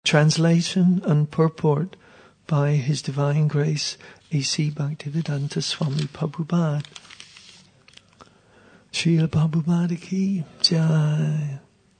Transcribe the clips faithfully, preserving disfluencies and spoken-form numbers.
Translation and purport by His Divine Grace A C Bhaktivedanta Swami Prabhupada. Srila Prabhupada ki jai.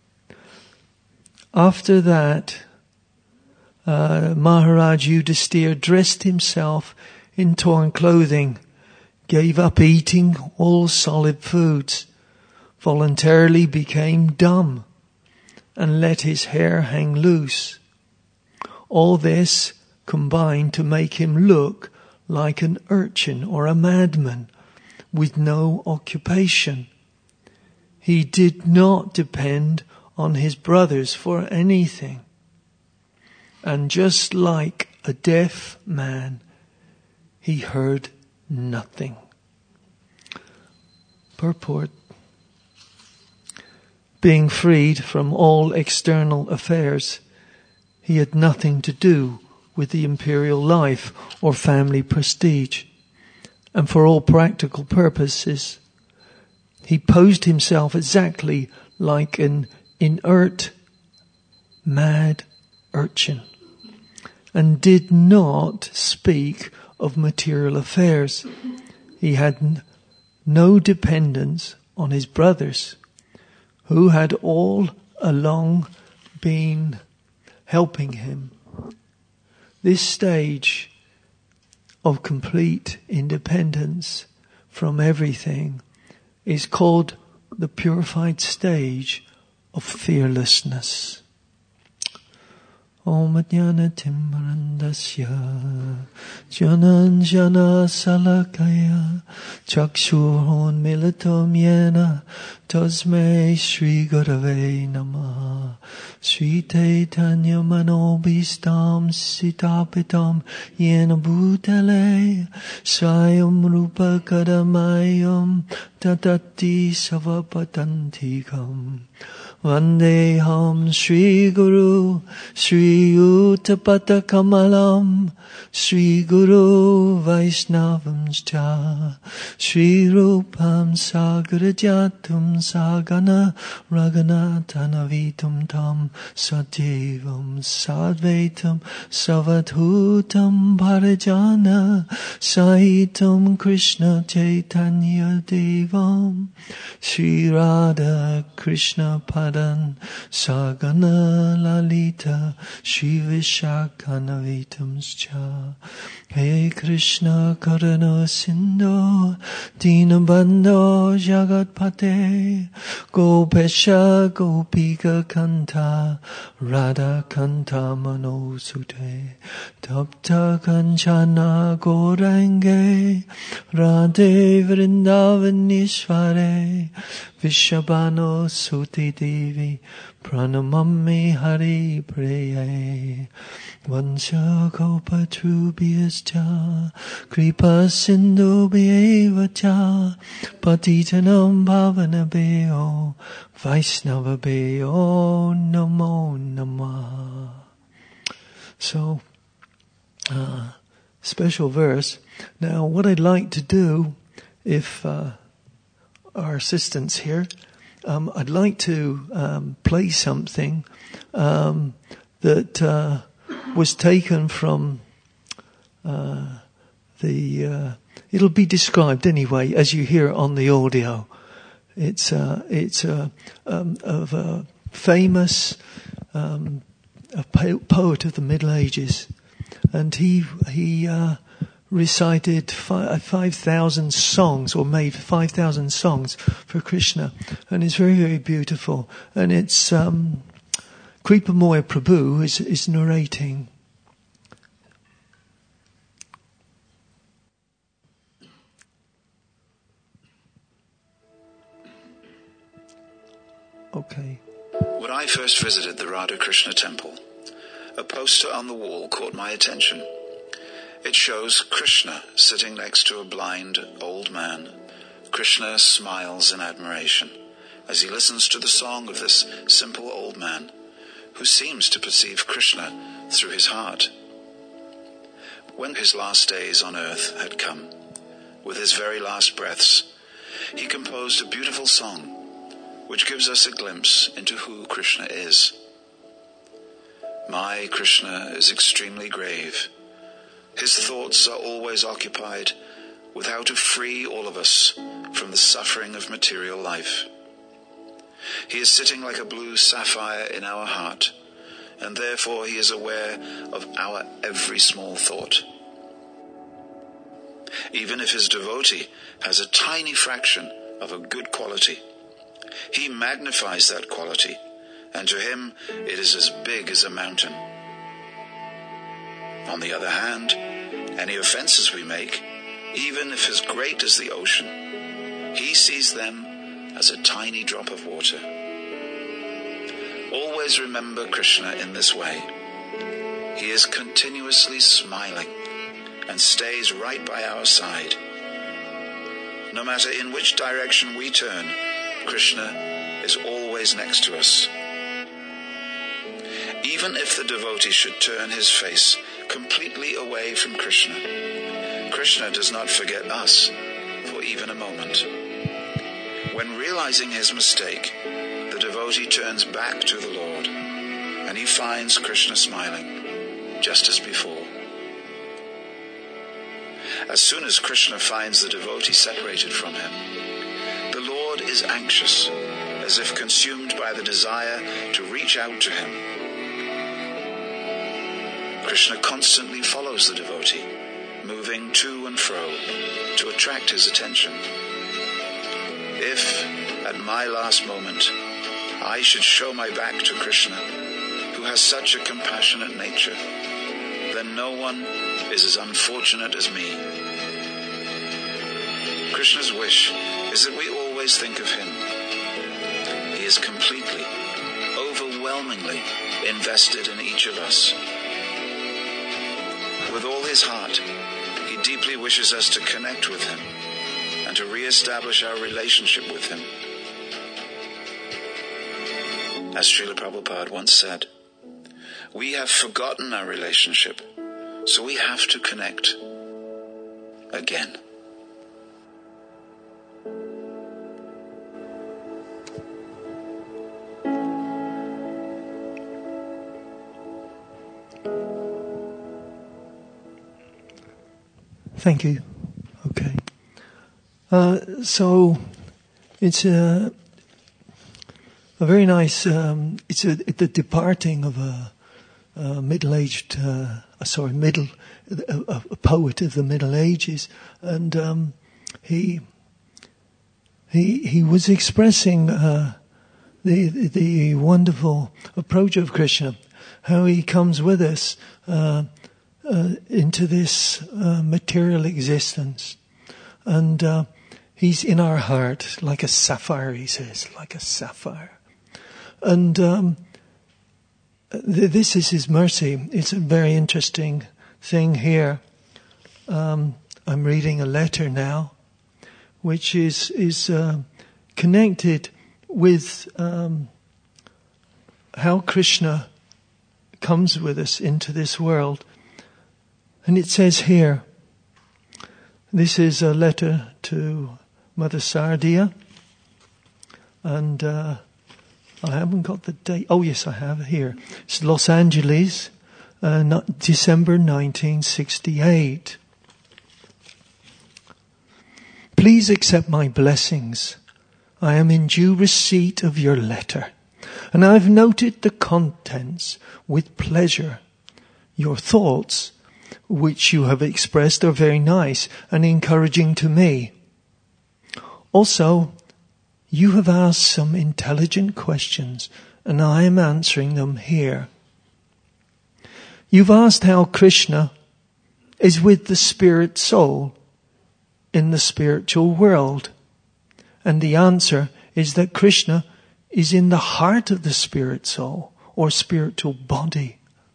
After that, uh, Maharaj Yudhisthira dressed himself in torn clothing, gave up eating all solid foods, voluntarily became dumb, and let his hair hang loose. All this combined to make him look like an urchin or a madman with no occupation. He did not depend on his brothers for anything. And just like a deaf man, he heard nothing. Purport. Being freed from all external affairs, he had nothing to do with the imperial life or family prestige. And for all practical purposes, he posed himself exactly like an inert, mad urchin, and did not speak of material affairs. He had n- no dependence on his brothers, who had all along been helping him. This stage of complete independence from everything is called the purified stage of fearlessness. Om Jnana Timmarandasya Jananjana Salakaya Chakshurhon Militom Yena Tasmei Shri Gurave Namaha Sri Chaitanya Manobhistam Sitapitam Yena Bhutale Swayam Rupa Kadamayam Tatati Savapatantikam Vandeham Sri Guru Sri Uttapata Kamalam Sri Guru Vaishnavamscha Sri Rupam Sagarajatum Sagana Raghunatanavitum Tam Satyevam Sadvaitam Savadhutam Bharajana Sahitam Krishna Chaitanya Devam Sri Radha Krishna Padan Sagana Lalita Shri Vishakanavitamscha Hey Krishna Karana Sindho Dinabandho Jagatpate Gopesha Gopika Kanta Radha Kanta Manosute Tapta Kanchana Gorange Radhe Vrindavanishvare Vishabhano Suti Devi Pranamami Hari Priye Vansha Kopa Trubhyascha Kripa Sindhu Bhyevacha Patitanam Bhavanabhyo Vaishnavabhyo Namo Namah. So, uh, special verse. Now, what I'd like to do, if uh, our assistants here, um, I'd like to um, play something um, that uh, was taken from uh, the. Uh, it'll be described anyway as you hear it on the audio. It's uh, it's uh, um, of a famous um, a poet of the Middle Ages, and he he. Uh, recited five thousand songs, or made five thousand songs for Krishna, and it's very, very beautiful. And it's um, Kripamoya Prabhu is, is narrating. Okay. When I first visited the Radha Krishna temple, a poster on the wall caught my attention. It shows Krishna sitting next to a blind old man. Krishna smiles in admiration as he listens to the song of this simple old man who seems to perceive Krishna through his heart. When his last days on earth had come, with his very last breaths, he composed a beautiful song which gives us a glimpse into who Krishna is. My Krishna is extremely grave. His thoughts are always occupied with how to free all of us from the suffering of material life. He is sitting like a blue sapphire in our heart, and therefore he is aware of our every small thought. Even if his devotee has a tiny fraction of a good quality, he magnifies that quality, and to him it is as big as a mountain. On the other hand, any offenses we make, even if as great as the ocean, he sees them as a tiny drop of water. Always remember Krishna in this way. He is continuously smiling and stays right by our side. No matter in which direction we turn, Krishna is always next to us. Even if the devotee should turn his face completely away from Krishna, Krishna does not forget us for even a moment. When realizing his mistake, the devotee turns back to the Lord, and he finds Krishna smiling, just as before. As soon as Krishna finds the devotee separated from him, the Lord is anxious, as if consumed by the desire to reach out to him. Krishna constantly follows the devotee, moving to and fro to attract his attention. If, at my last moment, I should show my back to Krishna, who has such a compassionate nature, then no one is as unfortunate as me. Krishna's wish is that we always think of him. He is completely, overwhelmingly invested in each of us. With all his heart, he deeply wishes us to connect with him and to re-establish our relationship with him. As Srila Prabhupada once said, we have forgotten our relationship, so we have to connect again. Thank you. Okay. Uh, so it's a a very nice. Um, it's a the departing of a, a middle-aged, uh, sorry, middle a, a poet of the Middle Ages, and um, he he he was expressing uh, the the wonderful approach of Krishna, how he comes with us. Uh, Uh, into this uh, material existence, and uh, he's in our heart like a sapphire. He says, like a sapphire, and um, th- this is his mercy. It's a very interesting thing here. Um, I'm reading a letter now, which is is uh, connected with um, how Krishna comes with us into this world. And it says here, this is a letter to Mother Sardia, and uh, I haven't got the date. Oh yes, I have here. It's Los Angeles, uh, not December nineteen sixty-eight. Please accept my blessings. I am in due receipt of your letter, and I've noted the contents with pleasure. Your thoughts, which you have expressed, are very nice and encouraging to me. Also, you have asked some intelligent questions, and I am answering them here. You've asked how Krishna is with the spirit soul in the spiritual world, and the answer is that Krishna is in the heart of the spirit soul or spiritual body.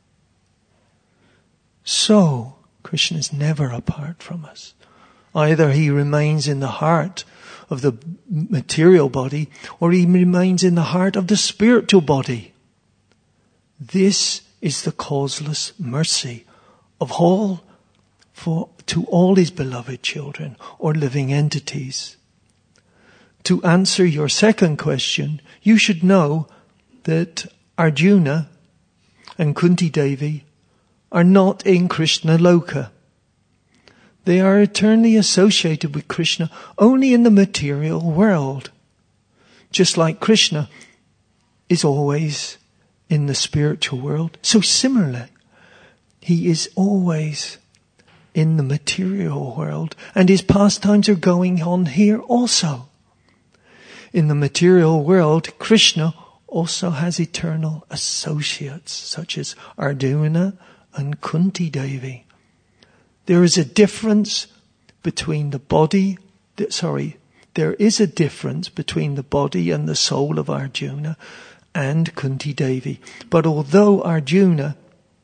So, Krishna is never apart from us. Either he remains in the heart of the material body, or he remains in the heart of the spiritual body. This is the causeless mercy of all for to all his beloved children or living entities. To answer your second question, you should know that Arjuna and Kunti Devi are not in Krishna Loka. They are eternally associated with Krishna only in the material world. Just like Krishna is always in the spiritual world. So similarly, he is always in the material world, and his pastimes are going on here also. In the material world, Krishna also has eternal associates, such as Arjuna and Kunti Devi. There is a difference between the body, sorry, there is a difference between the body and the soul of Arjuna and Kunti Devi. But although Arjuna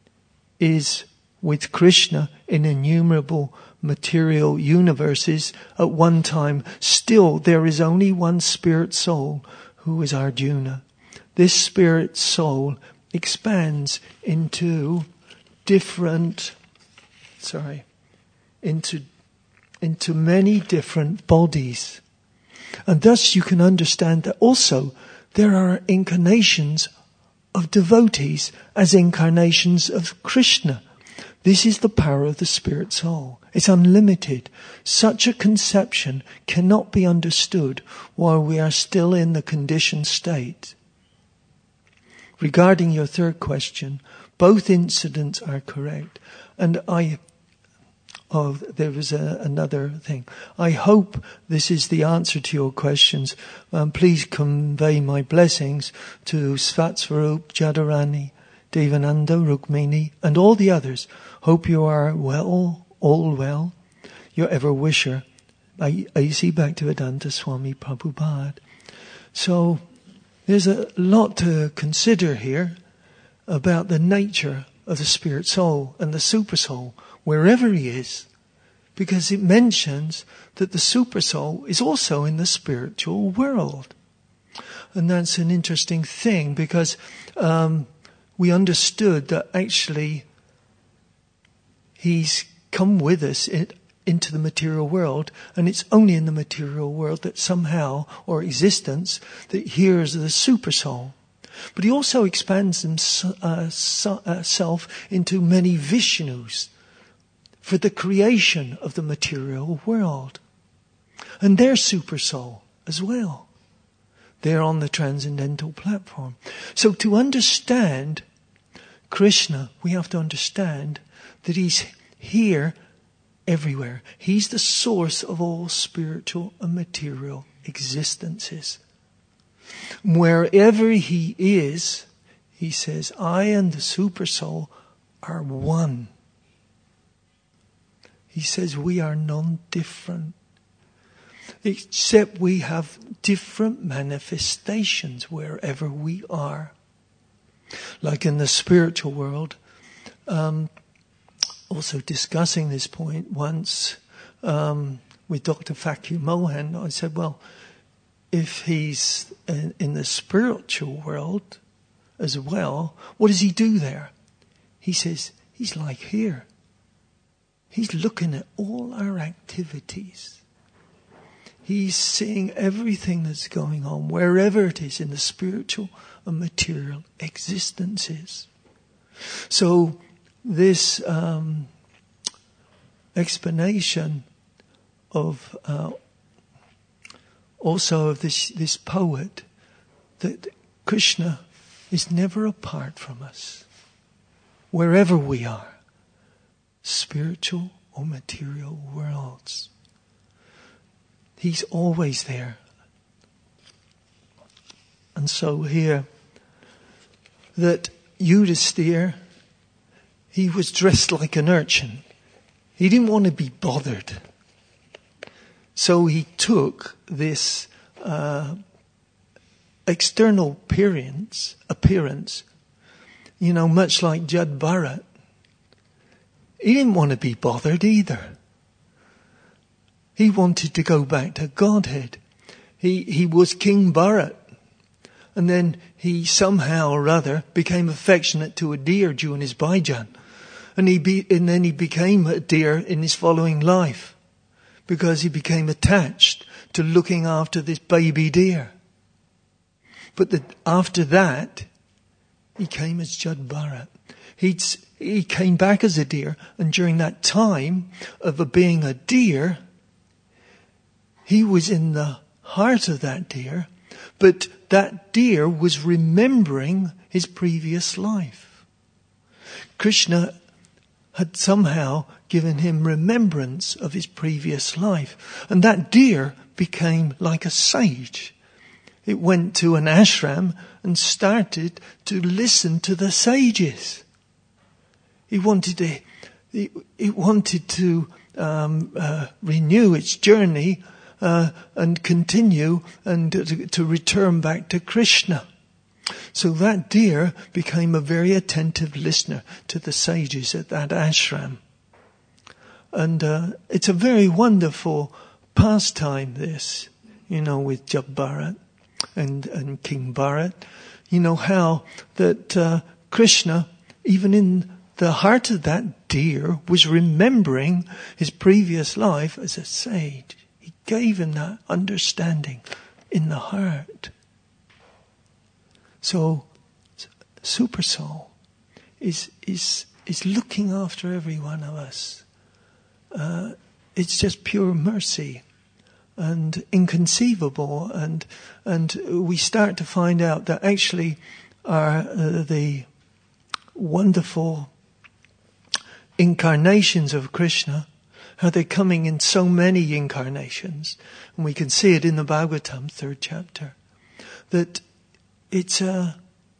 is with Krishna in innumerable material universes at one time, still there is only one spirit soul who is Arjuna. This spirit soul expands into different, sorry, into, into many different bodies. And thus you can understand that also there are incarnations of devotees as incarnations of Krishna. This is the power of the spirit soul. It's unlimited. Such a conception cannot be understood while we are still in the conditioned state. Regarding your third question, both incidents are correct. And I, oh, there was a, another thing. I hope this is the answer to your questions. Um, please convey my blessings to Svatsvarup, Jadharani, Devananda, Rukmini, and all the others. Hope you are well, all well. Your ever-wisher, A C Bhaktivedanta Swami Prabhupada. So, there's a lot to consider here about the nature of the spirit soul and the super soul, wherever he is, because it mentions that the super soul is also in the spiritual world. And that's an interesting thing, because um, we understood that actually he's come with us in, into the material world, and it's only in the material world that somehow, or existence, that hears the super soul. But he also expands himself into many Vishnus for the creation of the material world. And they're super soul as well. They're on the transcendental platform. So to understand Krishna, we have to understand that he's here everywhere. He's the source of all spiritual and material existences. Wherever he is, he says, I and the super soul are one. He says we are non-different, except we have different manifestations wherever we are. Like in the spiritual world, um, also discussing this point once um, with Doctor Fakir Mohan, I said, well, if he's in, in the spiritual world as well, what does he do there? He says, he's like here. He's looking at all our activities. He's seeing everything that's going on, wherever it is in the spiritual and material existences. So this um, explanation of uh, also of this this poet, that Krishna is never apart from us, wherever we are, spiritual or material worlds. He's always there. And so here, that Yudhisthira, he was dressed like an urchin. He didn't want to be bothered. So he took this uh, external appearance, appearance, you know, much like Jad Bharat. He didn't want to be bothered either. He wanted to go back to Godhead. He he was King Bharat. And then he somehow or other became affectionate to a deer during his bhajan. And he be, and then he became a deer in his following life, because he became attached to looking after this baby deer. But the, after that, he came as Jad Bharat. He'd, he came back as a deer, and during that time of being a deer, he was in the heart of that deer, but that deer was remembering his previous life. Krishna had somehow given him remembrance of his previous life, and that deer became like a sage. It went to an ashram and started to listen to the sages. He wanted to, it, it wanted to um, uh, renew its journey uh, and continue and to, to return back to Krishna. So that deer became a very attentive listener to the sages at that ashram. And uh, it's a very wonderful pastime, this, you know, with Jab Bharat and, and King Bharat. You know how that uh, Krishna, even in the heart of that deer, was remembering his previous life as a sage. He gave him that understanding in the heart. So, Super Soul is is is looking after every one of us. Uh, it's just pure mercy and inconceivable, and and we start to find out that actually our uh, the wonderful incarnations of Krishna, how they're coming in so many incarnations, and we can see it in the Bhagavatam, third chapter, that it's a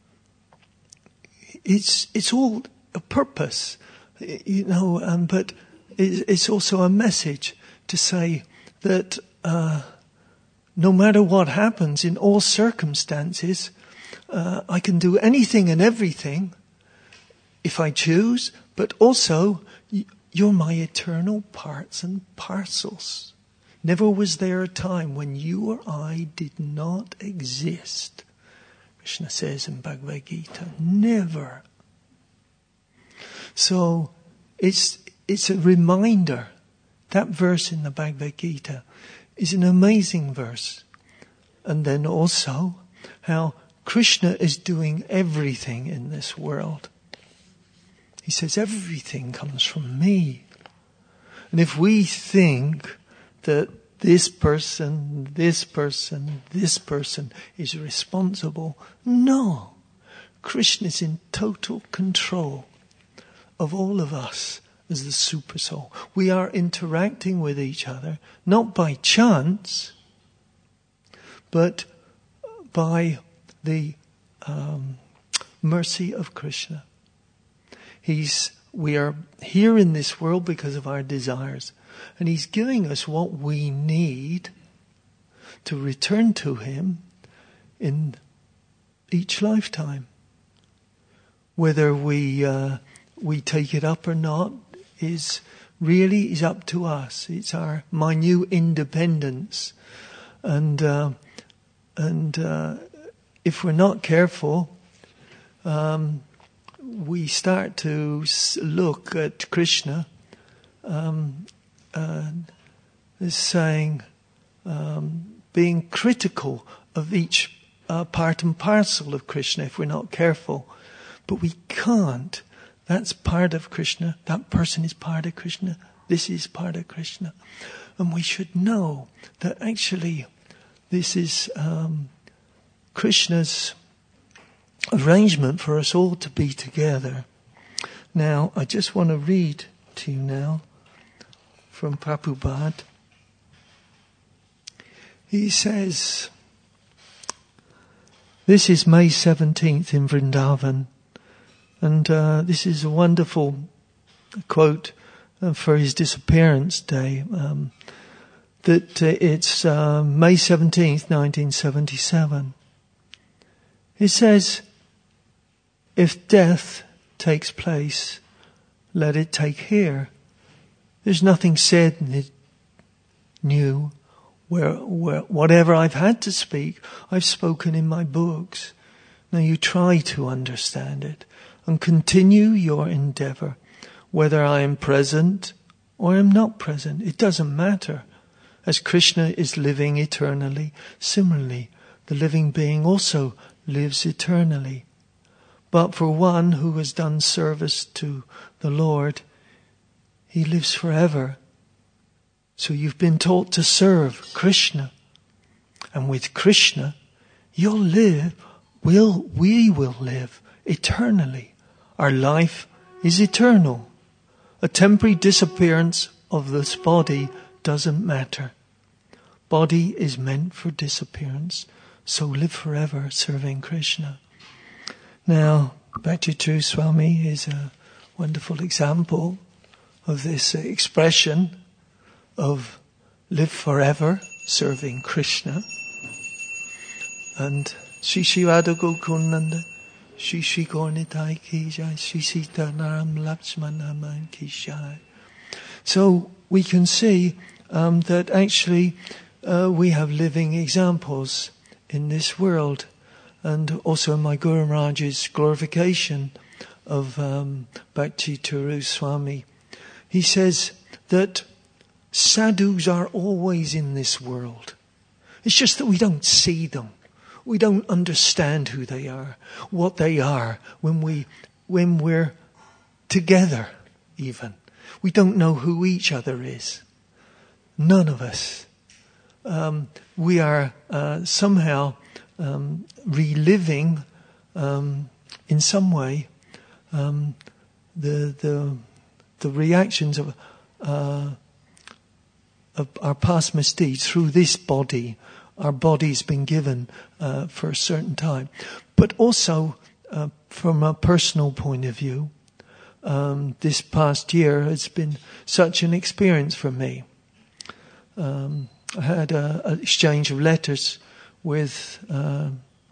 it's it's all a purpose, you know, um, but it's also a message to say that uh, no matter what happens in all circumstances, uh, I can do anything and everything if I choose, but also you're my eternal parts and parcels. Never was there a time when you or I did not exist. Krishna says in Bhagavad Gita, never. So it's it's a reminder. That verse in the Bhagavad Gita is an amazing verse. And then also how Krishna is doing everything in this world. He says everything comes from me. And if we think that this person, this person, this person is responsible, no. Krishna is in total control of all of us as the Super Soul. We are interacting with each other, not by chance, but by the um, mercy of Krishna. He's, we are here in this world because of our desires. And He's giving us what we need to return to Him in each lifetime. Whether we uh, we take it up or not is really is up to us. It's our minute independence, and uh, and uh, if we're not careful, um, we start to look at Krishna um, uh, as saying, um, being critical of each uh, part and parcel of Krishna if we're not careful. But we can't. That's part of Krishna. That person is part of Krishna. This is part of Krishna. And we should know that actually this is um, Krishna's arrangement for us all to be together. Now, I just want to read to you now from Prabhupada. He says, this is May seventeenth in Vrindavan. And uh, this is a wonderful quote uh, for his disappearance day. Um, that uh, it's uh, May seventeenth, nineteen seventy-seven. He says, if death takes place, let it take here. There's nothing said new. Where, where whatever I've had to speak, I've spoken in my books. Now you try to understand it and continue your endeavor. Whether I am present or am not present, it doesn't matter. As Krishna is living eternally, similarly, the living being also lives eternally. But for one who has done service to the Lord, he lives forever. So you've been taught to serve Krishna. And with Krishna, you'll live, will, we will live eternally. Our life is eternal. A temporary disappearance of this body doesn't matter. Body is meant for disappearance. So live forever serving Krishna. Now, Bhakti Swami is a wonderful example of this expression of live forever serving Krishna. And Shri Shri Radha Gokunanda, Shri Shri Gaurnitai Ki Jai, Shri Sita Naram Lakshmana Man Ki Jai. So we can see um, that actually uh, we have living examples in this world. And also in my Guru Maharaj's glorification of um, Bhakti Turu Swami, he says that sadhus are always in this world. It's just that we don't see them. We don't understand who they are, what they are when we, when we're together even. We don't know who each other is. None of us. Um, we are uh, somehow um, reliving um, in some way um, the the the reactions of uh, of our past misdeeds through this body. Our body's been given uh, for a certain time, but also uh, from a personal point of view, um, this past year has been such an experience for me. Um, I had an exchange of letters with, uh,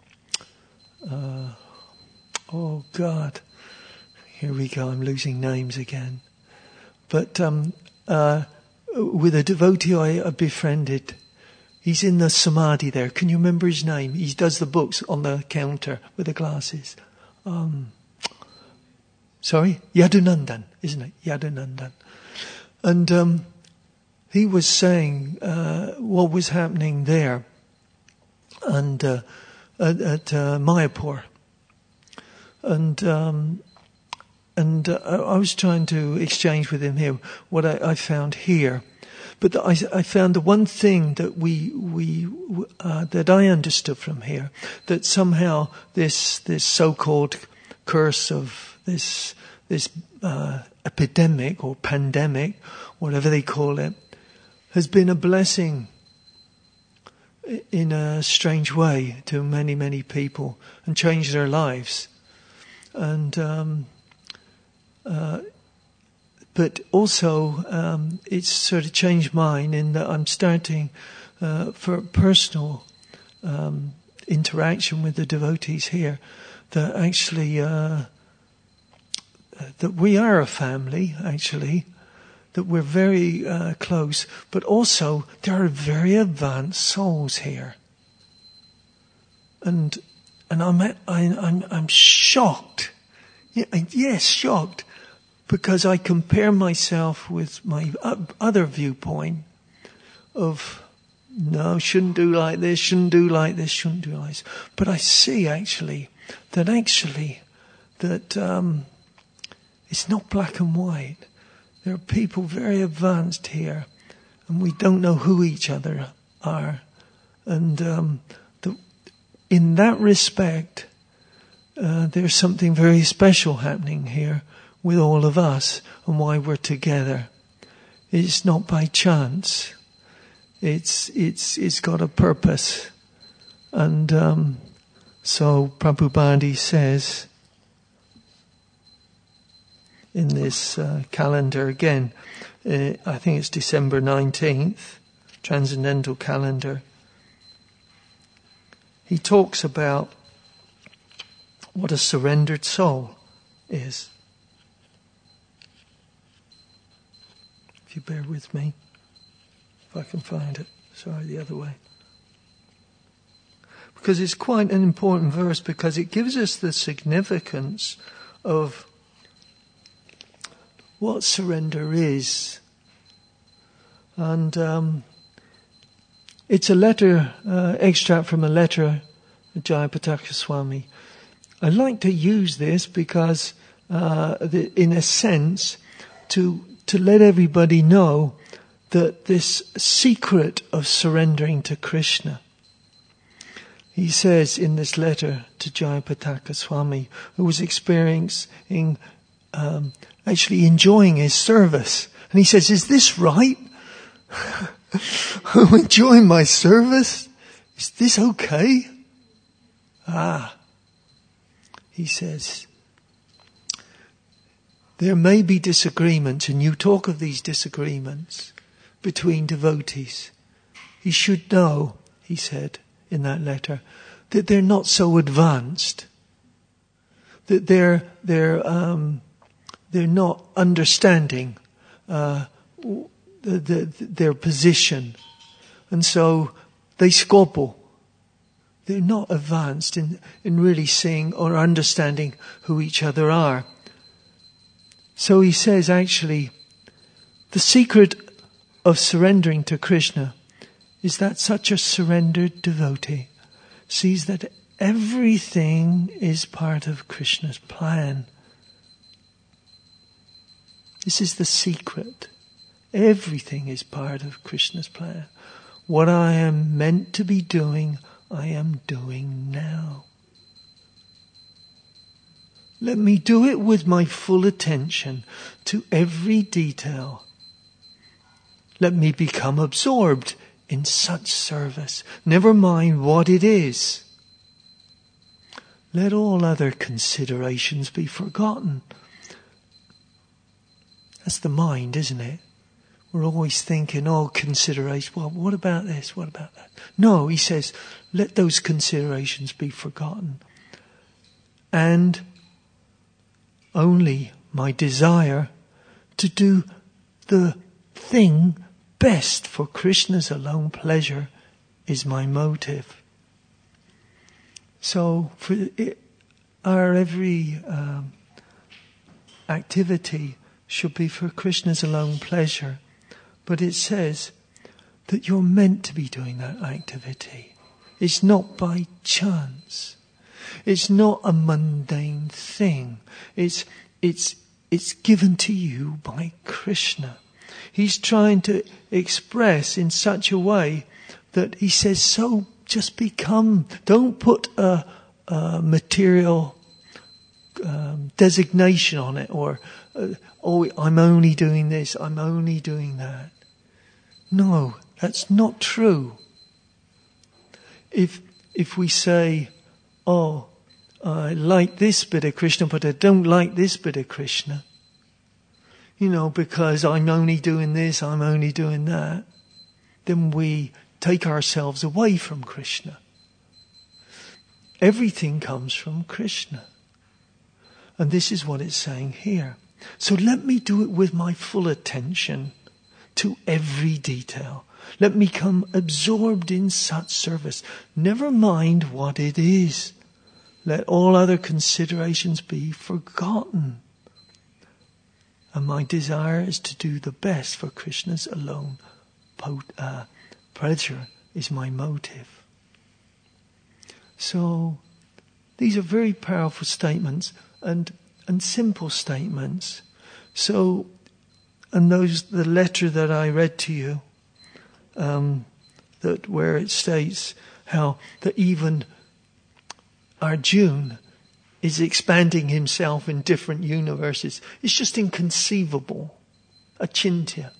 uh, oh God, here we go, I'm losing names again. But um, uh, with a devotee I, I befriended. He's in the Samadhi there. Can you remember his name? He does the books on the counter with the glasses. Um, sorry? Yadunandan, isn't it? Yadunandan. And um, he was saying uh, what was happening there and uh, at, at uh, Mayapur. And um, and uh, I was trying to exchange with him here what I, I found here. But I, I found the one thing that we we uh, that I understood from here, that somehow this this so-called curse of this this uh, epidemic or pandemic, whatever they call it, has been a blessing in a strange way to many many people and changed their lives, and. Um, uh, But also, um, it's sort of changed mine in that I'm starting, uh, for personal um, interaction with the devotees here, that actually uh, that we are a family. Actually, that we're very uh, close, but also there are very advanced souls here, and and I'm I, I'm I'm shocked. Yeah, yes, shocked. Because I compare myself with my other viewpoint of, no, shouldn't do like this, shouldn't do like this, shouldn't do like this. But I see actually that actually that um, it's not black and white. There are people very advanced here, and we don't know who each other are. And um, the, in that respect, uh, there's something very special happening here with all of us and why we're together. It's not by chance. It's it's it's got a purpose. And um, so Prabhupada says in this uh, calendar again, uh, I think it's December nineteenth, Transcendental Calendar. He talks about what a surrendered soul is. If you bear with me, if I can find it. Sorry, the other way. Because it's quite an important verse, because it gives us the significance of what surrender is. And um, it's a letter, uh, extract from a letter of Jayapataka Swami. I like to use this because, uh, the, in a sense, to to let everybody know that this secret of surrendering to Krishna. He says in this letter to Jayapataka Swami, who was experiencing, um, actually enjoying his service. And he says, is this right? I'm enjoying my service? Is this okay? Ah, he says, there may be disagreements, and you talk of these disagreements between devotees. You should know, he said in that letter, that they're not so advanced, that they're they're um, they're not understanding uh, the, the, their position, and so they squabble. They're not advanced in in really seeing or understanding who each other are. So he says, actually, the secret of surrendering to Krishna is that such a surrendered devotee sees that everything is part of Krishna's plan. This is the secret. Everything is part of Krishna's plan. What I am meant to be doing, I am doing now. Let me do it with my full attention to every detail. Let me become absorbed in such service. Never mind what it is. Let all other considerations be forgotten. That's the mind, isn't it? We're always thinking, oh, consideration. Well, what about this? What about that? No, he says, let those considerations be forgotten. And only my desire to do the thing best for Krishna's alone pleasure is my motive. So for it, our every um, activity should be for Krishna's alone pleasure. But it says that you're meant to be doing that activity. It's not by chance. It's not a mundane thing. It's it's it's given to you by Krishna. He's trying to express in such a way that he says, so just become, don't put a, a material um, designation on it, or, uh, oh, I'm only doing this, I'm only doing that. No, that's not true. If, if we say, oh, I like this bit of Krishna, but I don't like this bit of Krishna, you know, because I'm only doing this, I'm only doing that, then we take ourselves away from Krishna. Everything comes from Krishna. And this is what it's saying here. So let me do it with my full attention to every detail. Let me come absorbed in such service. Never mind what it is. Let all other considerations be forgotten. And my desire is to do the best for Krishna's alone uh, pleasure is my motive. So these are very powerful statements and and simple statements. So, and those the letter that I read to you, um, that where it states how that even Arjuna is expanding himself in different universes. It's just inconceivable. Achintya.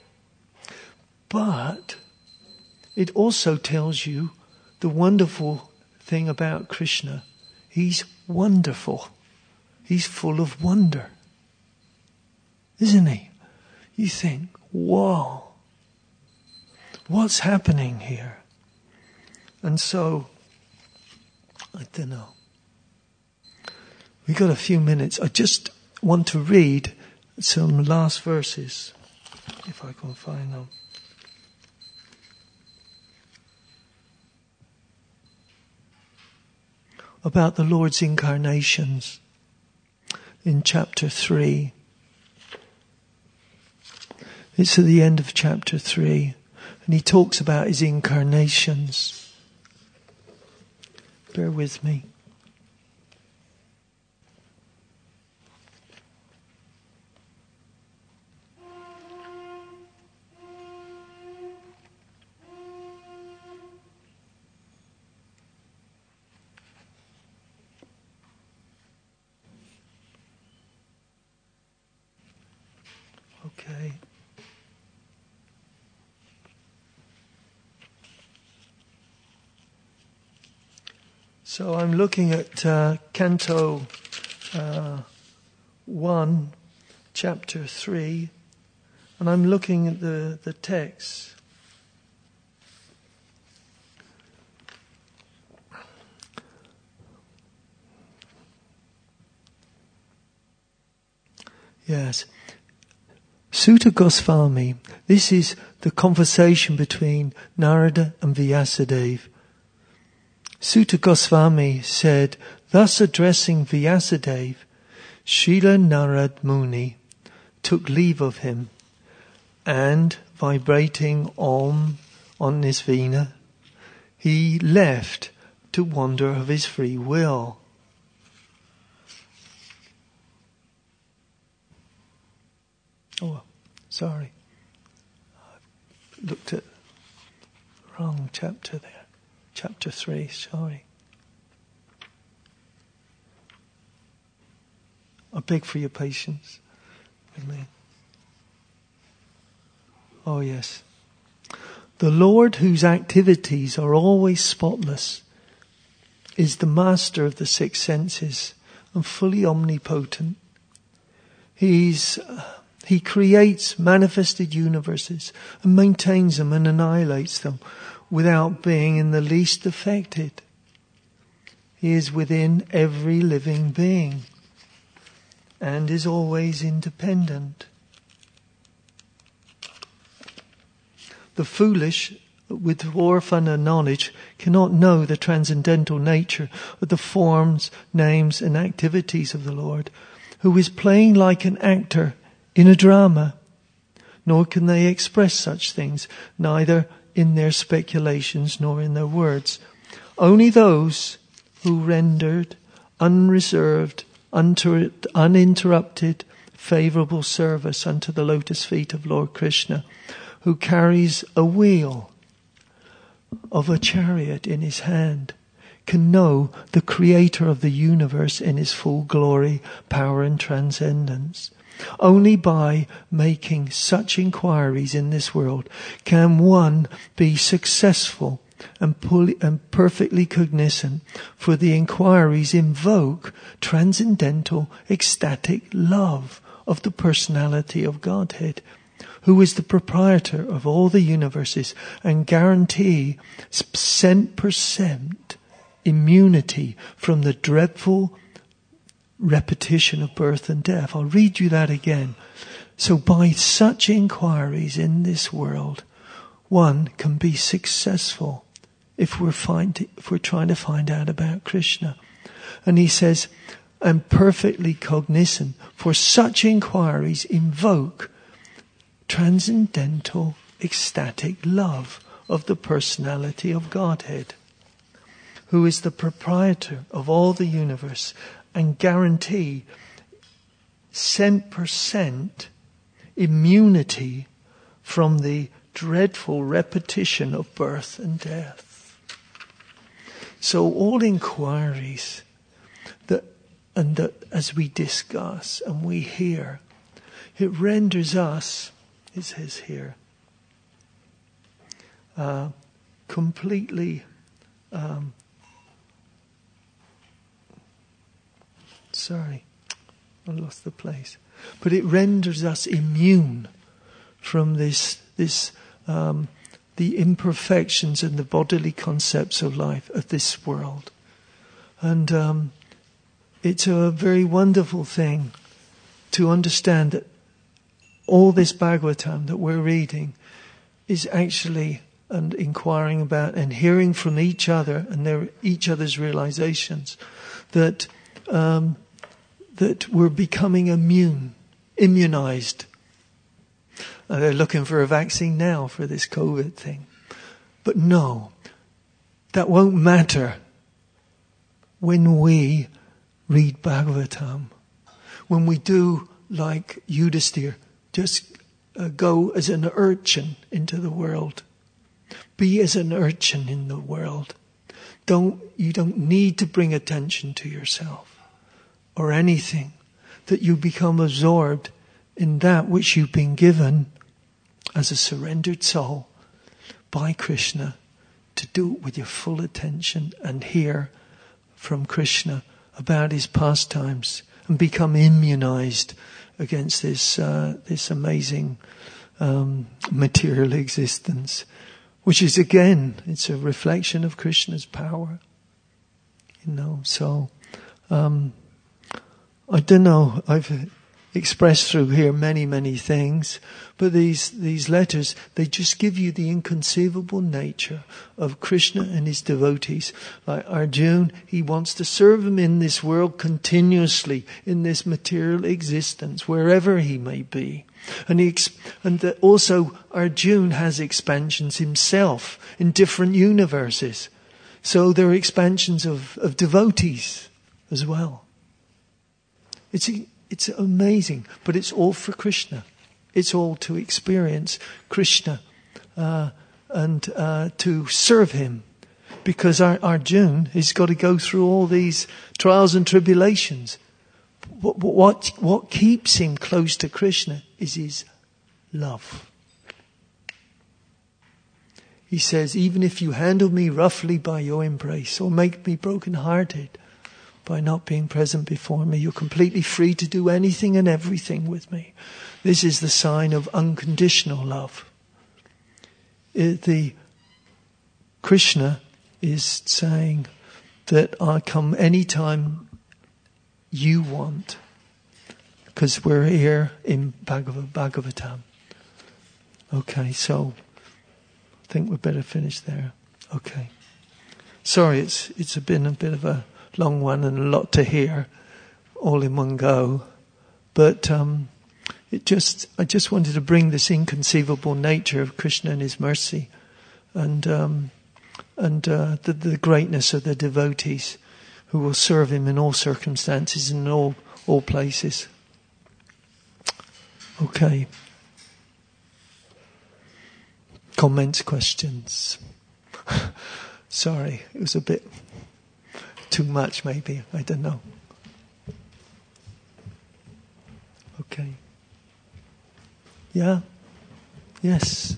But it also tells you the wonderful thing about Krishna. He's wonderful. He's full of wonder. Isn't he? You think, whoa, what's happening here? And so, I don't know. We got a few minutes. I just want to read some last verses, if I can find them. About the Lord's incarnations in chapter three. It's at the end of chapter three, and he talks about his incarnations. Bear with me. Okay. So I'm looking at uh, Canto uh, one, chapter three, and I'm looking at the, the text. Yes. Sutta Goswami, this is the conversation between Narada and Vyasadeva. Sutta Goswami said, thus addressing Vyasadeva, Srila Narad Muni took leave of him and, vibrating Om on his veena, he left to wander of his free will. Oh, sorry. I looked at the wrong chapter there. Chapter three, sorry. I beg for your patience with me. Oh yes. The Lord, whose activities are always spotless, is the master of the six senses and fully omnipotent. He's, uh, he creates manifested universes and maintains them and annihilates them without being in the least affected. He is within every living being and is always independent. The foolish, with orphan and knowledge, cannot know the transcendental nature of the forms, names and activities of the Lord, who is playing like an actor in a drama, nor can they express such things, neither in their speculations nor in their words. Only those who rendered unreserved, unter- uninterrupted, favourable service unto the lotus feet of Lord Krishna, who carries a wheel of a chariot in his hand, can know the Creator of the universe in his full glory, power and transcendence. Only by making such inquiries in this world can one be successful and, fully, and perfectly cognizant, for the inquiries invoke transcendental, ecstatic love of the personality of Godhead, who is the proprietor of all the universes, and guarantee cent percent immunity from the dreadful repetition of birth and death. I'll read you that again. So by such inquiries in this world, one can be successful if we're find, if we're trying to find out about Krishna. And he says, and perfectly cognizant, for such inquiries invoke transcendental, ecstatic love of the personality of Godhead, who is the proprietor of all the universe, and guarantee cent percent immunity from the dreadful repetition of birth and death. So all inquiries that, and that as we discuss and we hear, it renders us, it says here, uh, completely um, Sorry, I lost the place. But it renders us immune from this, this, um, the imperfections and the bodily concepts of life, of this world. And um, it's a very wonderful thing to understand that all this Bhagavatam that we're reading is actually and inquiring about and hearing from each other and their each other's realizations that um, that we're becoming immune, immunized. Uh, they're looking for a vaccine now for this COVID thing. But no, that won't matter when we read Bhagavatam. When we do like Yudhisthira, just uh, go as an urchin into the world. Be as an urchin in the world. Don't, you don't need to bring attention to yourself or anything, that you become absorbed in that which you've been given as a surrendered soul by Krishna, to do it with your full attention and hear from Krishna about his pastimes and become immunized against this uh, this amazing um, material existence, which is again, it's a reflection of Krishna's power. You know, so um, I don't know. I've expressed through here many, many things, but these these letters, they just give you the inconceivable nature of Krishna and his devotees. Like Arjuna, he wants to serve him in this world continuously, in this material existence, wherever he may be. And he, and the, also Arjuna has expansions himself in different universes. So there are expansions of, of devotees as well. It's It's amazing, but it's all for Krishna. It's all to experience Krishna uh, and uh, to serve him. Because our Arjuna has got to go through all these trials and tribulations. What, what, what keeps him close to Krishna is his love. He says, even if you handle me roughly by your embrace or make me broken-hearted, by not being present before me, you're completely free to do anything and everything with me. This is the sign of unconditional love. It, the Krishna is saying that I come anytime you want, because we're here in Bhagavad, Bhagavatam. Okay, so I think we'd better finish there. Okay. Sorry, it's it's been a bit of a long one and a lot to hear all in one go, but um, it just I just wanted to bring this inconceivable nature of Krishna and his mercy, and um, and uh, the, the greatness of the devotees who will serve him in all circumstances and in all all places. Okay. Comments, questions? Sorry, it was a bit too much, maybe. I don't know. Okay. Yeah? Yes.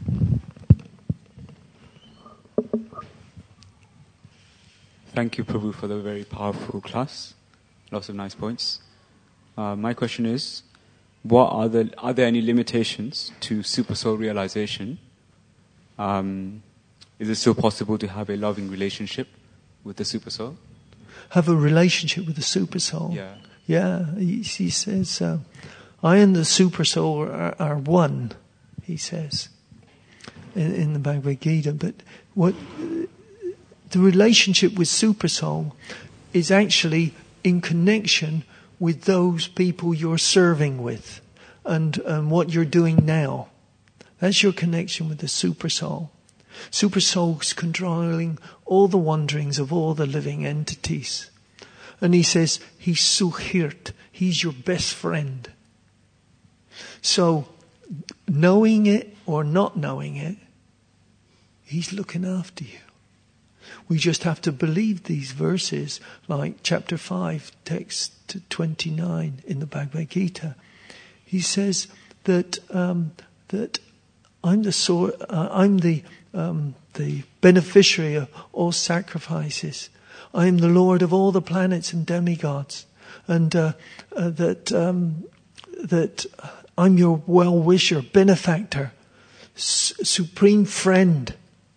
Thank you, Prabhu, for the very powerful class. Lots of nice points. Uh, my question is, what are the are there any limitations to super soul realization? Um, is it still possible to have a loving relationship with the super soul? Have a relationship with the super soul? Yeah. Yeah, he, he says, uh, I and the super soul are, are one, he says, in, in the Bhagavad Gita. But what the relationship with super soul is actually in connection with those people you're serving with and, and what you're doing now. That's your connection with the super soul. Super soul's controlling all the wanderings of all the living entities. And he says, he's suhirt. He's your best friend. So, knowing it or not knowing it, he's looking after you. We just have to believe these verses, like chapter five, text twenty-nine in the Bhagavad Gita. He says that um, that I'm the sor- uh, I'm the um, the beneficiary of all sacrifices. I am the Lord of all the planets and demigods, and uh, uh, that um, that I'm your well-wisher, benefactor, s- supreme friend.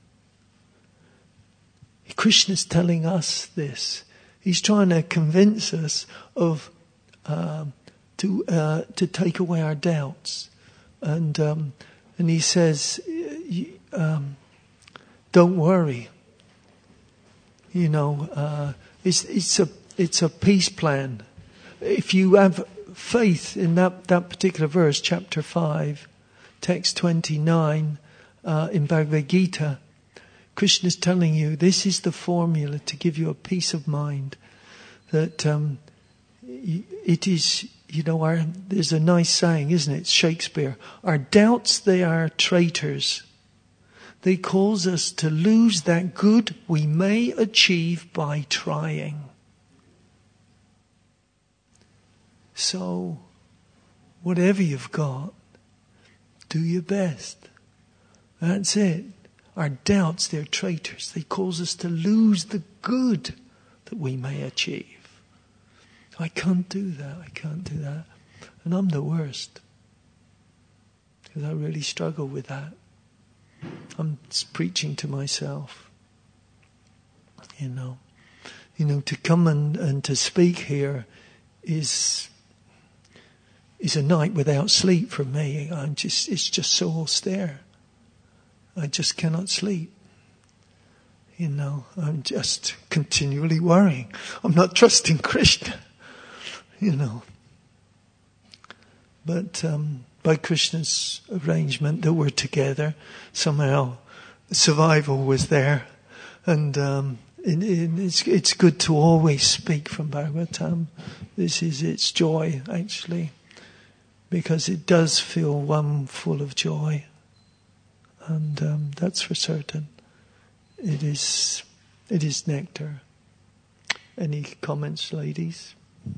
Krishna's telling us this. He's trying to convince us of uh, to uh, to take away our doubts, and um, and he says, um, "Don't worry. You know, uh, it's it's a it's a peace plan. If you have faith in that that particular verse, chapter five, text twenty-nine, uh, in Bhagavad Gita." Krishna's telling you this is the formula to give you a peace of mind. That um, it is, you know, our, there's a nice saying, isn't it? It's Shakespeare. Our doubts, they are traitors. They cause us to lose that good we may achieve by trying. So, whatever you've got, do your best. That's it. Our doubts, they're traitors. They cause us to lose the good that we may achieve. I can't do that. I can't do that. And I'm the worst. Because I really struggle with that. I'm preaching to myself. You know. You know, to come and, and to speak here is is a night without sleep for me. I'm just it's just so austere. I just cannot sleep. You know, I'm just continually worrying. I'm not trusting Krishna. You know. But um, by Krishna's arrangement that we're together, somehow survival was there. And um, it, it, it's, it's good to always speak from Bhagavatam. This is its joy, actually. Because it does fill one full of joy. And um, that's for certain. It is, it is nectar. Any comments, ladies?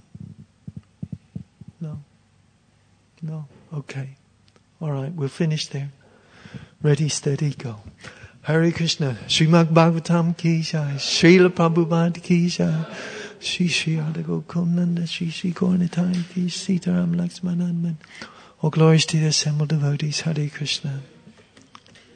No? No? Okay. All right, we'll finish there. Ready, steady, go. Hare Krishna. Srimad Bhagavatam ki jai. Srila Prabhupada ki jai. Shri Shri Radha Gokunanda. Shri Shri Gauranitai ki. Sitaram Lakshmanan. All glories to the assembled devotees. Hare Krishna.